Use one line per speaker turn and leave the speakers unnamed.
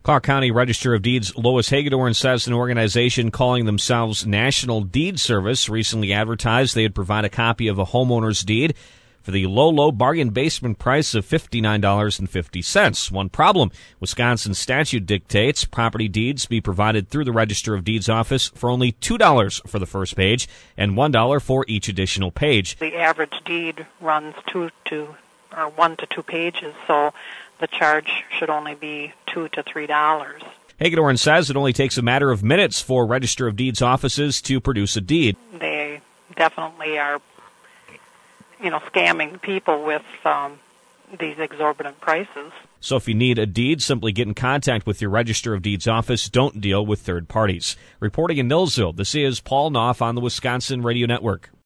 Clark County Register of Deeds Lois Hagedorn says an organization calling themselves National Deed Service recently advertised they'd provide a copy of a homeowner's deed for the low bargain basement price of $59.50. One problem, Wisconsin statute dictates property deeds be provided through the Register of Deeds office for only $2 for the first page and $1 for each additional page.
The average deed runs 1 to 2 pages, so the charge should only be $2 to $3.
Hagedorn says it only takes a matter of minutes for Register of Deeds offices to produce a deed.
They definitely are, scamming people with these exorbitant prices.
So if you need a deed, simply get in contact with your Register of Deeds office. Don't deal with third parties. Reporting in Millsville, this is Paul Knopf on the Wisconsin Radio Network.